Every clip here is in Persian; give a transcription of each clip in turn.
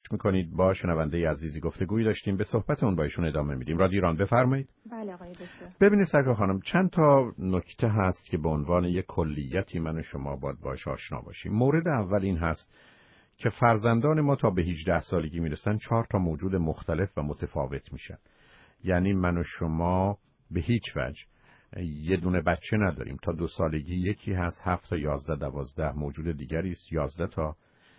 گوش میکنید. با شنونده عزیزی گفتگویی داشتیم، به صحبت اون با ایشون ادامه میدیم. رادیو ایران، بفرمایید. بله آقای دکتر. ببینید سرکار خانم، چند تا نکته هست که به عنوان یک کلیتی من و شما باید باهاش آشنا باشیم. مورد اول این هست که فرزندان ما تا به 18 سالگی میرسن 4 تا موجود مختلف و متفاوت میشن. یعنی من و شما به هیچ وجه یه دونه بچه نداریم. تا 2 سالگی یکی هست، 7 تا 11 12 موجود دیگری است، 11 تا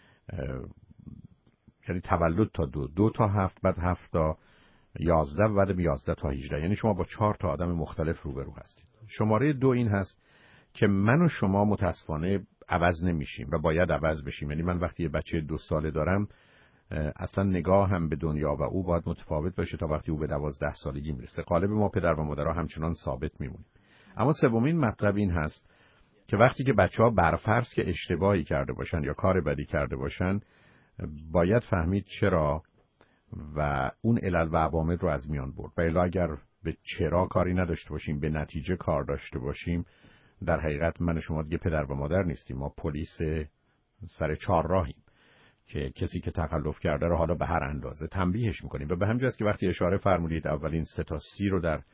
یعنی تولد تا 2 تا 7، بعد 7 تا 11 و بعد 11 تا 18. یعنی شما با 4 تا آدم مختلف روبرو هستید. شماره 2 این هست که من و شما متاسفانه عوض نمیشیم و باید عوض بشیم. یعنی من وقتی یه بچه 2 ساله دارم اصلا نگاه هم به دنیا و او باید متفاوت باشه تا وقتی او به 12 سالگی میرسه. قالب ما پدر و مادرها همچنان ثابت میمونه. اما سومین مطلب این هست که وقتی که بچه‌ها برفرض که اشتباهی کرده باشن یا کار بدی کرده باشن، باید فهمید چرا و اون علل و عوامل رو از میان برد. و الا اگر به چرا کاری نداشته باشیم، به نتیجه کار داشته باشیم، در حقیقت من و شما دیگه پدر و مادر نیستیم. ما پلیس سر چهارراهیم که کسی که تخلف کرده رو حالا به هر اندازه تنبیهش میکنیم. و به همین جاست که وقتی اشاره فرمودید اولین 3 تا 30 رو در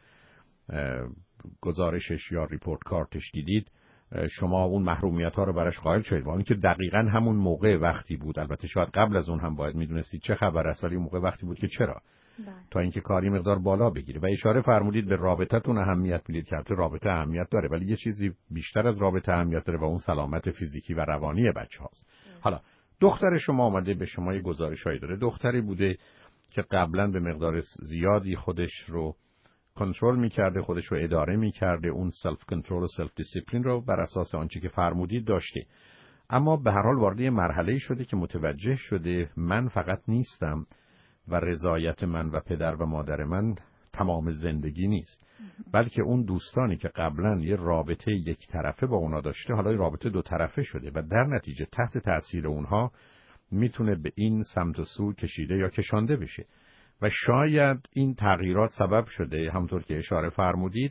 گزارشش یا ریپورت کارتش دیدید، شما اون محرومیت ها رو براش قائل شدید، با اینکه دقیقاً همون موقع وقتی بود. البته شاید قبل از اون هم باید میدونستید چه خبر است، ولی موقع وقتی بود که چرا تا اینکه کاری مقدار بالا بگیره. و اشاره فرمودید به رابطتون اهمیت میدید که البته رابطه اهمیت داره، ولی یه چیزی بیشتر از رابطه اهمیت داره و اون سلامت فیزیکی و روانی بچه‌هاست. حالا دختر شما اومده به شما یه گزارشایی داره. دختری بوده که قبلا به مقدار زیادی خودش رو کنترل میکرده، خودش رو اداره میکرده، اون سلف کنترل و سلف دیسیپلین رو بر اساس آنچه که فرمودید داشته. اما به هر حال وارد یه مرحله‌ای شده که متوجه شده من فقط نیستم و رضایت من و پدر و مادر من تمام زندگی نیست، بلکه اون دوستانی که قبلا یه رابطه یک طرفه با اونا داشته حالا یه رابطه 2 طرفه شده و در نتیجه تحت تاثیر اونها میتونه به این سمت و سو کشیده یا کشانده بشه. و شاید این تغییرات سبب شده، همونطور که اشاره فرمودید،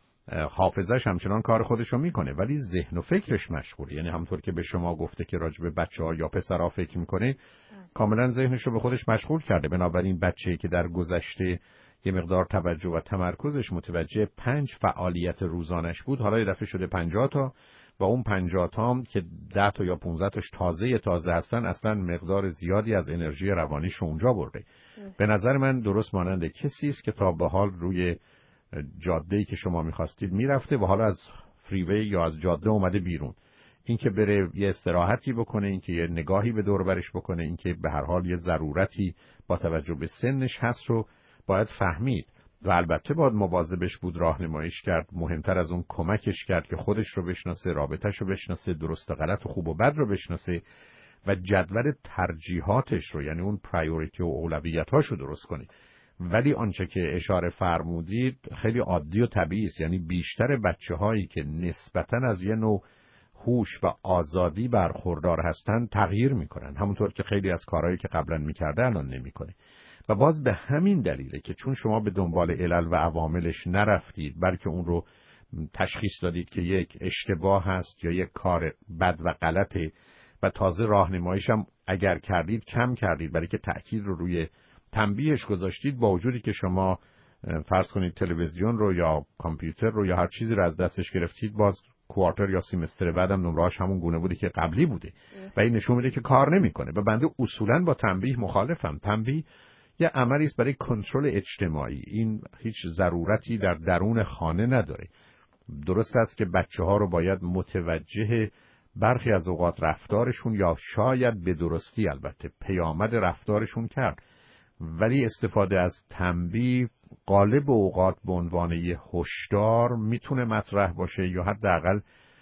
حافظش همچنان کار خودش رو میکنه ولی ذهن و فکرش مشغوله. یعنی همونطور که به شما گفته که راجع به بچه‌ها یا پسرها فکر میکنه، کاملا ذهنش رو به خودش مشغول کرده. بنابراین بچه‌ای که در گذشته یه مقدار توجه و تمرکزش متوجه 5 فعالیت روزانش بود، حالا یه دفعه شده 50 تا و اون 50 تا هم که 10 تا یا 15 تاش تازه هستن اصلا مقدار زیادی از انرژی روانیش اونجا برده. به نظر من درست مانند کسی است که تا به حال روی جاده‌ای که شما می‌خواستید میرفته و حالا از فریوی یا از جاده اومده بیرون. این که بره یه استراحتی بکنه، این که یه نگاهی به دور برش بکنه، این که به هر حال یه ضرورتی با توجه به سنش هست رو باید فهمید و البته باید مواظبش بود، راهنماییش کرد، مهمتر از اون کمکش کرد که خودش رو بشناسه، رابطه‌ش رو بشناسه، درست و غلط و خوب و بد رو بشناسه و جدول ترجیحاتش رو، یعنی اون پرایوریتی و اولویت‌هاش رو درست کنه. ولی آنچه که اشاره فرمودید خیلی عادی و طبیعی است. یعنی بیشتر بچه‌هایی که نسبتاً از یه نوع هوش و آزادی برخوردار هستن تغییر میکنن، همونطور که خیلی از کارهایی که قبلا میکرده الان نمیکنه. و باز به همین دلیله که چون شما به دنبال علل و عواملش نرفتید، بلکه اون رو تشخیص دادید که یک اشتباه هست یا یک کار بد و غلطه و تازه راهنماییش هم اگر کردید کم کردید، برای که تأکید رو روی تنبیهش گذاشتید، با وجودی که شما فرض کنید تلویزیون رو یا کامپیوتر رو یا هر چیزی رو از دستش گرفتید، باز کوارتر یا سیمستر بعدم نمره‌اش همون گونه بودی که قبلی بوده و این نشون میده که کار نمیکنه. و بنده اصولاً با تنبیه مخالفم. تنبیه یه عملی است برای کنترل اجتماعی. این هیچ ضرورتی در درون خانه نداره. درست است که بچه‌ها رو باید متوجه برخی از اوقات رفتارشون یا شاید به درستی البته پیامد رفتارشون کرد، ولی استفاده از تنبیه غالب اوقات به عنوان یه هشدار میتونه مطرح باشه یا حداقل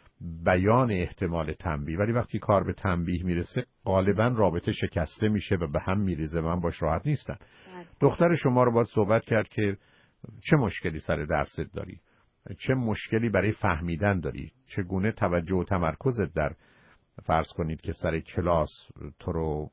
بیان احتمال تنبیه، ولی وقتی کار به تنبیه میرسه غالبا رابطه شکسته میشه و به هم میریزه. من باش راحت نیستم. دختر شما رو باید صحبت کرد که چه مشکلی سر درست داری، چه مشکلی برای فهمیدن داری، چگونه توجه و تمرکزت در فرض کنید که سر کلاس تو رو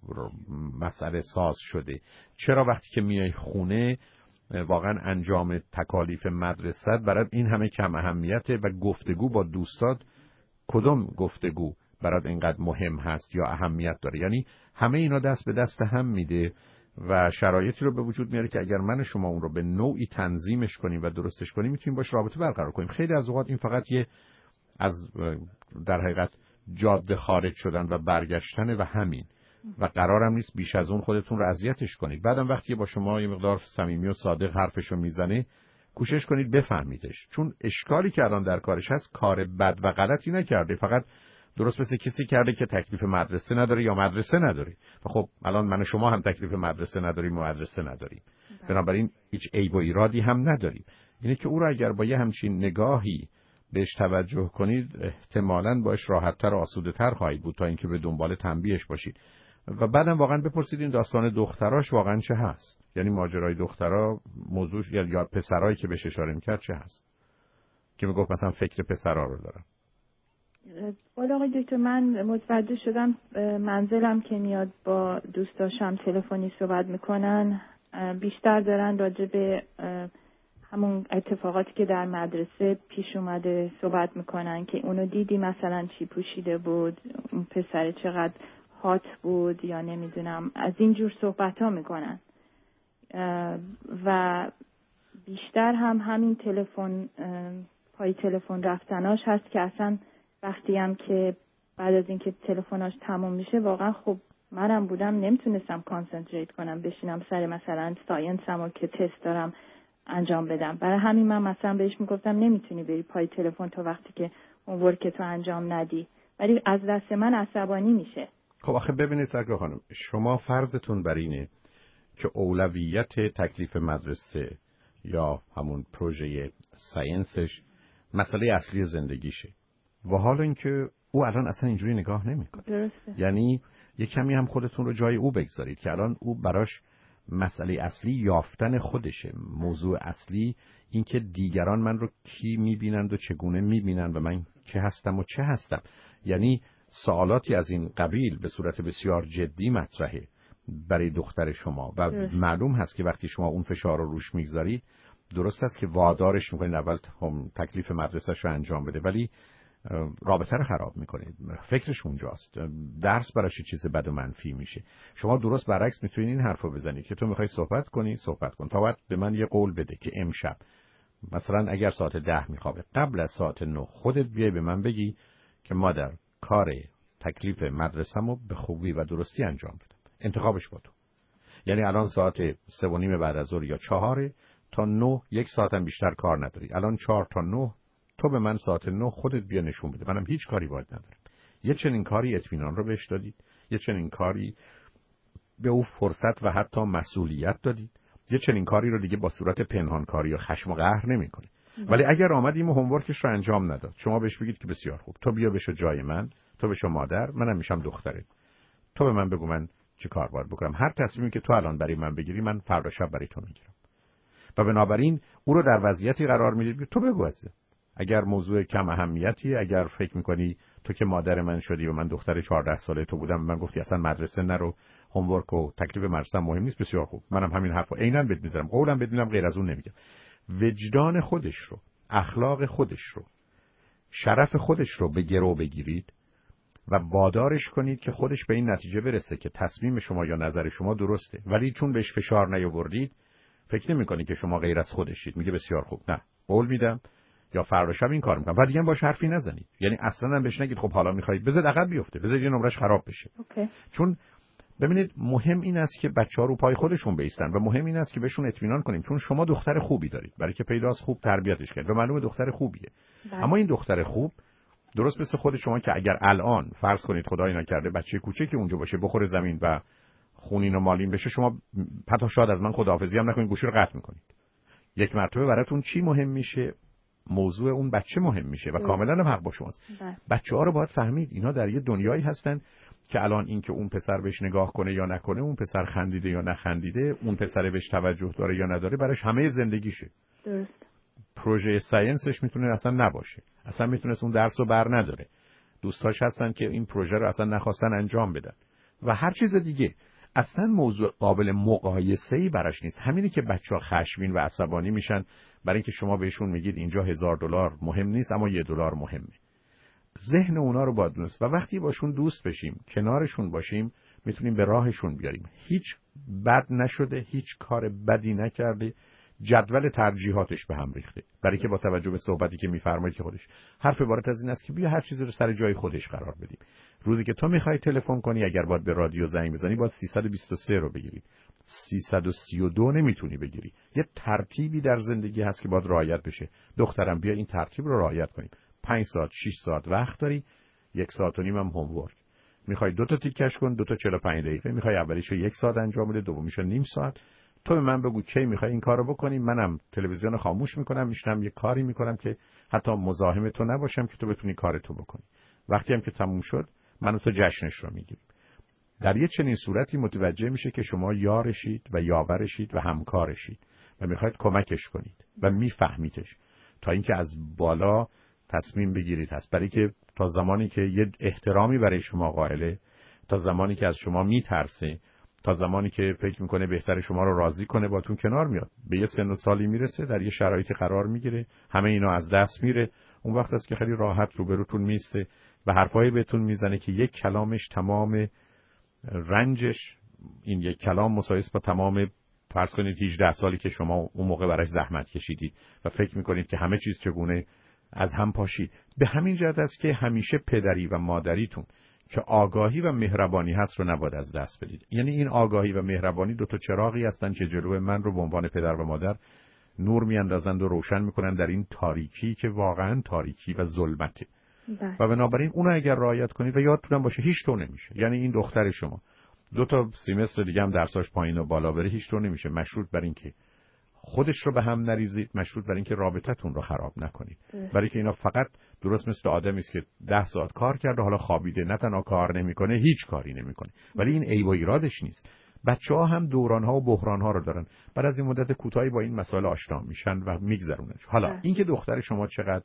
مسئله ساز شده، چرا وقتی که میای خونه واقعا انجام تکالیف مدرسه برات این همه کم اهمیته و گفتگو با دوستات کدوم گفتگو برات اینقدر مهم هست یا اهمیت داره. یعنی همه اینا دست به دست هم میده و شرایطی رو به وجود میاره که اگر من و شما اون رو به نوعی تنظیمش کنیم و درستش کنیم میتونیم باش رابطه برقرار کنیم. خیلی از اوقات این فقط یه از در حقیقت جاده خارج شدن و برگشتن و همین، و قرارم نیست بیش از اون خودتون رو اذیتش کنید. بعدم وقتی با شما یه مقدار صمیمی و صادق حرفشو میزنه کوشش کنید بفهمیدش، چون اشکالی که الان در کارش هست کار بد و غلطی نکرده، فقط درست مثل کسی کرده که تکلیف مدرسه نداره یا مدرسه نداره. و خب الان من و شما هم تکلیف مدرسه نداریم و مدرسه نداریم، بنابراین هیچ عیب و ایرادی هم نداریم. اینه که او را اگر با یه همچین نگاهی بهش توجه کنید احتمالاً باش راحت‌تر و آسوده‌تر خواهید بود تا اینکه به دنبال تنبیهش باشید. و بعدم واقعا بپرسید این داستان دختراش واقعا چه هست، یعنی ماجرای دخترا موضوع یا پسرایی که بهش اشاره می‌کرد چه هست که میگفت مثلا فکر پسرا رو دارم. والا آقای دکتر من متوجه شدم منزلم که میاد با دوستاشم تلفنی صحبت میکنن بیشتر دارن راجع به همون اتفاقاتی که در مدرسه پیش اومده صحبت میکنن که اونو دیدی مثلا چی پوشیده بود، اون پسر چقدر هات بود یا نمیدونم، از اینجور صحبت ها میکنن و بیشتر هم همین تلفن پای تلفن رفتناش هست که اصلا وقتی هم که بعد از اینکه تلفناش تموم میشه واقعا خب منم بودم نمیتونستم کانسنتریت کنم بشینم سر مثلا ساینسمو که تست دارم انجام بدم. برای همین من مثلا بهش میگفتم نمیتونی بری پای تلفن تا وقتی که اون ورکتو انجام ندی، ولی از دست من عصبانی میشه. خب آخه ببینید سرکار خانم، شما فرضتون بر اینه که اولویت تکلیف مدرسه یا همون پروژه ساینسش مسئله اصلی زندگیشه و حالا اینکه او الان اصلا اینجوری نگاه نمیکنه. درسته. یعنی یه کمی هم خودتون رو جای او بگذارید که الان او براش مسئله اصلی یافتن خودشه. موضوع اصلی این که دیگران من رو کی میبینند و چگونه میبینند و من که هستم و چه هستم. یعنی سوالاتی از این قبیل به صورت بسیار جدی مطرحه برای دختر شما و معلوم هست که وقتی شما اون فشار رو روش میگذارید درست است که وادارش میکنید اول تکلیف مدرسه‌ش رو انجام بده، ولی رابطه رو خراب میکنید. فکرش اونجاست، درس براش چیز بد و منفی میشه. شما درست برعکس میتونید این حرفو بزنید که تو میخوای صحبت کنی صحبت کن، تا وقت به من یه قول بده که امشب مثلا اگر ساعت 10 میخوابه قبل از ساعت 9 خودت بیای به من بگی که مادر کار تکلیف مدرسه‌مو به خوبی و درستی انجام بدم. انتخابش با تو. یعنی الان ساعت 3:30 بعد از ظهر یا 4 تا 9 یک ساعت هم بیشتر کار نداری. الان 4 تا 9 تو به من ساعت 9 خودت بیا نشون بده. منم هیچ کاری باید ندارم. یه چنین کاری اطمینان رو بهش دادید، یه چنین کاری به او فرصت و حتی مسئولیت دادید، یه چنین کاری رو دیگه با صورت پنهانکاری و خشم و قهر نمی‌کنه. ولی اگر آمدیم و هومورکش رو انجام نداد، شما بهش بگید که بسیار خوب، تو بیا بشو جای من، تو بشو مادر، منم میشم دخترت. تو به من بگو من چه کار باید بکنم. هر تصمیمی که تو الان برای من بگیری من فردا شب برای تو میگیرم. و بنابراین او رو در وضعیتی قرار میدید که تو بگو عزیزم. اگر موضوع کم اهمیتی، اگر فکر میکنی تو که مادر من شدی و من دختر 14 ساله تو بودم من گفتی اصلا مدرسه نرو، هومورک و تکلیف مدرسه مهم نیست، بسیار خوب، منم همین حرفو عیناً بهت میذارم، قولم بهت میدم، غیر از اون نمیگم. وجدان خودش رو، اخلاق خودش رو، شرف خودش رو به گرو بگیرید و وادارش کنید که خودش به این نتیجه برسه که تصمیم شما یا نظر شما درسته، ولی چون بهش فشار نیاوردید فکر نمی‌کنی که شما غیر از خودشید. میگه بسیار خوب، نه قول میدم یا فردا شب این کار میکنم و دیگه هم باش حرفی نزنید. یعنی اصلا هم بهش نگید خب حالا میخواید بذار عقب بیفته، بذار یه نمرش خراب بشه. چون ببینید مهم این است که بچه‌ها رو پای خودشون بایستن و مهم این است که بهشون اطمینان کنیم، چون شما دختر خوبی دارید، برای که پیداست خوب تربیتش کرد و معلومه دختر خوبیه. اما این دختر خوب درست مثل خود شما که اگر الان فرض کنید خدای نکرده بچه کوچکی اونجا باشه بخوره زمین و خونین و مالین بشه، شما حتی شاید از من خداحافظی هم نکنید، گوشی رو قطع میکنید. یک مرتبه براتون چی مهم میشه؟ موضوع اون بچه مهم میشه و کاملا هم حق با شماست. بچه‌ها رو باید فهمید اینا در یه دنیایی هستن که الان این که اون پسر بهش نگاه کنه یا نکنه، اون پسر خندیده یا نخندیده، اون پسر بهش توجه داره یا نداره، براش همه زندگیشه. درست. پروژه ساینسش میتونه اصلا نباشه، اصلا میتونه اون درس رو بر نداره، دوستاش هستن که این پروژه رو اصلا نخواستن انجام بدن و هر چیز دیگه. اصلا موضوع قابل مقایسه‌ای براش نیست. همینی که بچه‌ها خشمگین و عصبانی میشن برای اینکه شما بهشون میگید اینجا $1000 مهم نیست اما $1 مهمه. ذهن اونا رو باید دونست و وقتی باشون دوست بشیم، کنارشون باشیم، میتونیم به راهشون بیاریم. هیچ بد نشده، هیچ کار بدی نکرده، جدول ترجیحاتش به هم ریخته. برای که با توجه به صحبتی که میفرمایید که خودش حرف عبارت از این است که بیا هر چیزی رو سر جای خودش قرار بدیم. روزی که تو میخوای تلفن کنی، اگر باید به رادیو زنگ بزنی، باید 323 رو بگیری، 332 نمیتونی بگیری. یه ترتیبی در زندگی هست که باید رعایت بشه. دخترم بیا این ترتیب رو رعایت کنیم. 5 ساعت 6 ساعت وقت داری، 1 ساعت و نیم هم هومورک. میخوای 2 تا تیکش کن، 2 تا 45 دقیقه. میخوای اولیشو 1 ساعت انجام بده، دومیشو نیم ساعت. تو به من بگو کی میخوای این کارو بکنی، منم تلویزیون خاموش میکنم، میشینم یه کاری میکنم که حتی مزاحم تو نباشم که تو بتونی کارتو بکنی. وقتی هم که تموم شد، من و تو جشنش رو میگیریم. در یه چنین صورتی متوجه میشه که شما یارشید و یاورشید و همکارشید و میخواید کمکش کنید و میفهمیدش، تا اینکه از بالا تصمیم بگیرید. هست برای که تا زمانی که یه احترامی برای شما قائله، تا زمانی که از شما میترسه، تا زمانی که فکر میکنه بهتر شما رو راضی کنه، باتون کنار میاد. به یه سن و سالی میرسه، در یه شرایطی قرار میگیره، همه اینا از دست میره. اون وقت است که خیلی راحت روبروتون میسته و حرفایی بهتون میزنه که یک کلامش تمام رنجش، این یک کلام مساوی با تمام فرض کنید 18 سالی که شما اون موقع براش زحمت کشیدید و فکر میکنید که همه چیز چگونه از هم پاشید. به همین جهت است که همیشه پدری و مادریتون که آگاهی و مهربانی هست رو نباید از دست بدید. یعنی این آگاهی و مهربانی 2 تا چراغی هستن که جلوی من رو به عنوان پدر و مادر نور میاندازند و روشن میکنن در این تاریکی که واقعا تاریکی و ظلمته. و بنابراین اونو اگر رعایت کنید و یادتون باشه هیچ طور نمیشه. یعنی این دختر شما 2 تا سیمستر دیگه هم درساش پایین و بالا بره، هیچ طور نمیشه. مشروط بر این که خودش رو به هم نریزید، مشروط بر این که رابطتون رو خراب نکنید. برای که اینا فقط درست مثل آدمی است که 10 ساعت کار کرده، حالا خوابیده، نه تنها کار نمیکنه، هیچ کاری نمیکنه. ولی این عیب و ایرادش نیست. بچه‌ها هم دوران‌ها و بحران‌ها رو دارن. بعد از این مدت کوتاهی با این مسائل آشنا میشن و میگذرونن. حالا اینکه دختر شما چقدر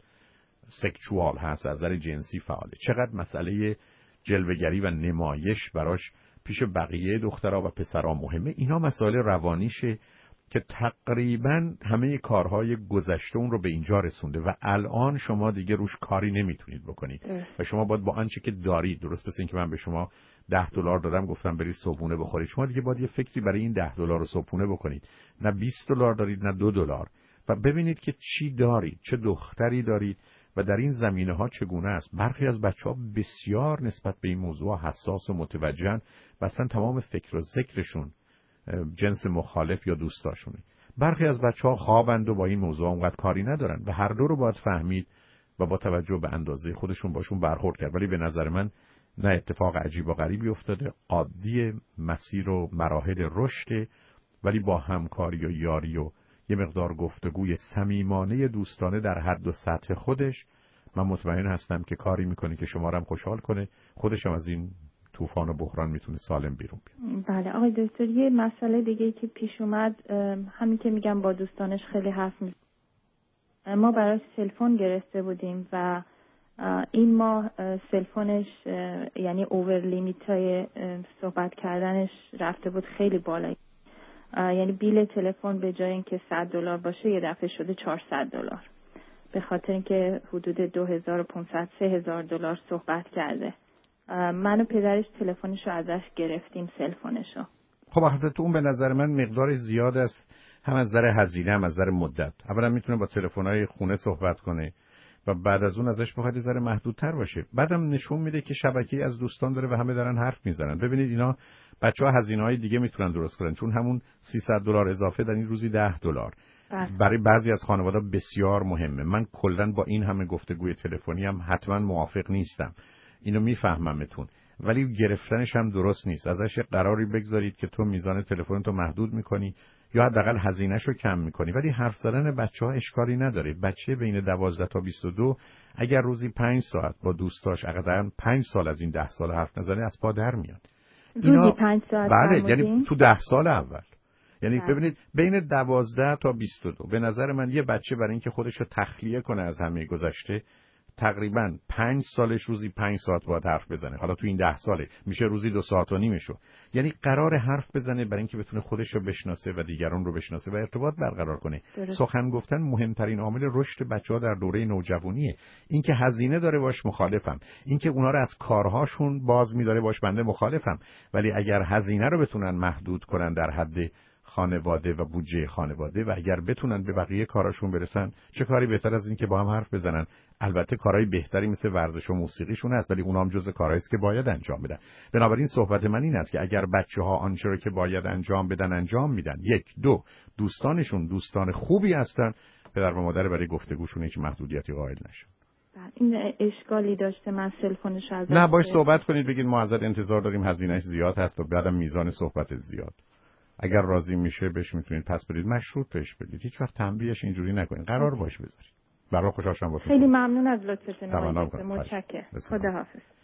سکشوال هست، از نظر جنسی فعاله، چقدر مسئله جلوه‌گری و نمایش براش پیش بقیه دخترها و پسرها مهمه، اینا مسائل روانیشه که تقریباً همه کارهای گذشته اون رو به اینجا رسونده و الان شما دیگه روش کاری نمیتونید بکنید و شما باید با آنچه که دارید، درست مثل این که من به شما $10 دادم گفتم برید صبحونه بخورید، شما دیگه باید یه فکری برای این $10 رو صبحونه بکنید. نه $20 دارید نه $2 و ببینید که چی دارید، چه دختری دارید و در این زمینه‌ها چگونه است. برخی از بچه‌ها بسیار نسبت به این موضوع حساس و متوجهن و اصلا تمام فکر و ذکرشون جنس مخالف یا دوستاشونه. برخی از بچه‌ها خوابند و با این موضوع اونقدر کاری ندارن و هر دو رو باید فهمید و با توجه به اندازه خودشون باشون برخورد کرد. ولی به نظر من نه اتفاق عجیب و غریبی افتاده، عادی مسیر و مراحل رشد، ولی با همکاری و یاری و یه مقدار گفتگوی صمیمانه دوستانه در حد و سطح خودش، من مطمئن هستم که کاری میکنه که شما رو هم خوشحال کنه، خودش هم از این طوفان و بحران میتونه سالم بیرون بیاد. بله آقای دکتر، یه مسئله دیگه که پیش اومد، همین که میگم با دوستانش خیلی حرف می‌زنه. ما براش سلفون گرفته بودیم و این ماه سلفونش یعنی اوور لیمیتای صحبت کردنش رفته بود خیلی بالا. یعنی بیل تلفن به جای اینکه $100 باشه یه دفعه شده $400 به خاطر اینکه حدود $2500-3000 صحبت کرده. من و پدرش تلفنشو ازش گرفتیم، سلفونشو. خب البته اون به نظر من مقدارش زیاد است، هم از نظر هزینه هم از نظر مدت. اولا میتونه با تلفن‌های خونه صحبت کنه و بعد از اون ازش بخواد یه ذره محدودتر باشه. بعدم نشون میده که شبکه‌ای از دوستان داره و همه دارن حرف میزنن. ببینید اینا بچه‌ها هزینه‌های دیگه میتونن درست کنن، چون همون $300 اضافه در این روزی $10 برای بعضی از خانواده بسیار مهمه. من کلا با این همه گفتگوی تلفنی هم حتما موافق نیستم، اینو میفهممتون، ولی گرفتنش هم درست نیست. ازش قراری بگذارید که تو میزان تلفنتو محدود میکنی یا حداقل هزینه‌شو کم میکنی. ولی حرف زدن بچه‌ها اشکالی نداره. بچه بین 12 تا 22 اگر روزی 5 ساعت با دوستاش اقداً 5 سال از این 10 سال حرف نزنه از پا در میاد. روزی 5 ساعت؟ بله، یعنی تو 10 سال اول. یعنی ببینید بین 12 تا 22 به نظر من یه بچه برای اینکه خودشو تخلیه کنه از همه گذشته تقریباً 5 سالش روزی 5 ساعت باید حرف بزنه. حالا تو این 10 ساله میشه روزی 2 ساعت و نیمشو. یعنی قرار حرف بزنه برای اینکه بتونه خودش رو بشناسه و دیگران رو بشناسه و ارتباط برقرار کنه. سخن گفتن مهمترین عامل رشد بچه‌ها در دوره نوجوانیه. اینکه هزینه داره باش مخالفم، اینکه اونا رو از کارهاشون باز می‌داره باش بنده مخالفم، ولی اگر هزینه رو بتونن محدود کنن در حد خانواده و بودجه خانواده و اگر بتونن به بقیه کاراشون برسن، چه کاری بهتر از این که با هم حرف بزنن. البته کارهای بهتری مثل ورزش و موسیقیشون هست، ولی اونام جزء کارهایی است که باید انجام بدن. بنابراین صحبت من این است که اگر بچه‌ها آنچه رو که باید انجام بدن انجام میدن، 1 2 دوستانشون دوستان خوبی هستن، پدر و مادر برای گفتگوشون هیچ محدودیتی قائل نشن. این اشکالی داشته من تلفنش ازش نه، باش صحبت کنید، بگید ما ازت انتظار داریم، هزینه‌اش زیاد هست و بعدم میزان صحبت زیاد. اگر راضی میشه بهش میتونید پس بدید، مشروط بهش بدید، هیچ وقت تنبیهش اینجوری نکنید، قرار باش بذارید. برای خوشحال شدم. خیلی ممنون از لطفتون آقای دکتر، متشکرم. خدا خداحافظ.